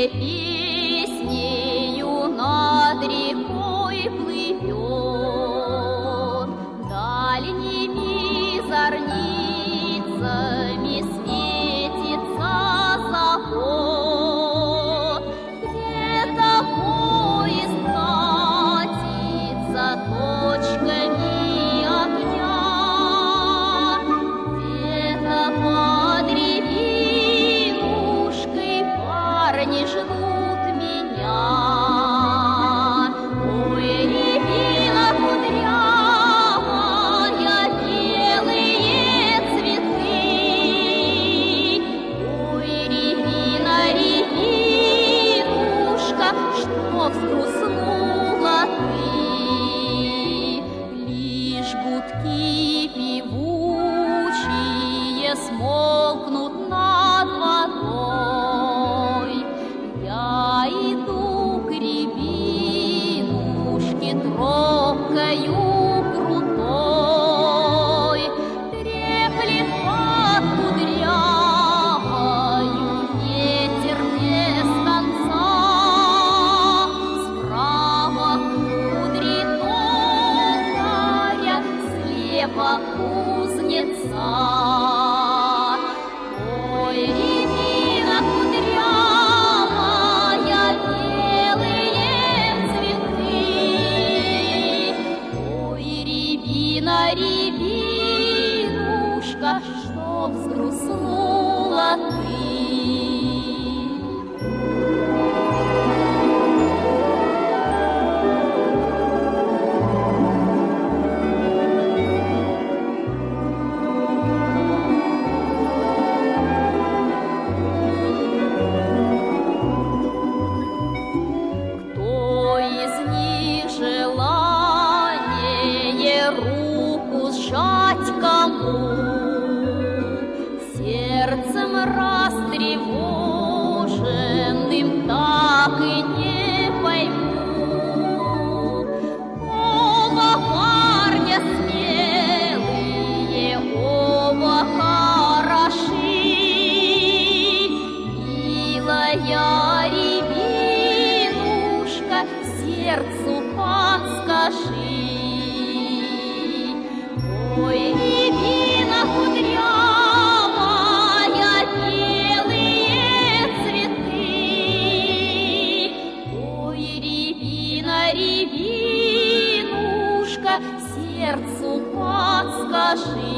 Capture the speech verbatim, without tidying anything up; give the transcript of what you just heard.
песнею над рекой плывет, дальними зорницами светится завод. Где-то поезд катится точками огня, где-то под рябинушкой парни ждут меня. Ой, рябина кудрявая, белые цветы. Ой, рябина, рябинушка, что взгрустнула ты? Лишь гудки певучие смолкнут над водой. Я иду к рябинушке тропкою крутой, треплет под кудрявою ветер без конца. Справа кудри тонкая, слева кузнеца. Ой, рябина кудрявая, белые цветы. Ой, рябина, рябинушка, что взгрустнула ты? Кто из них желание руку сжать кому? Сердцем растревоженным так и не пойму. Оба парня смелые, оба хороши. Милая рябинушка, сердцу подскажи. Ой, рябина кудрявая, белые цветы. Ой, рябина, рябинушка, сердцу подскажи.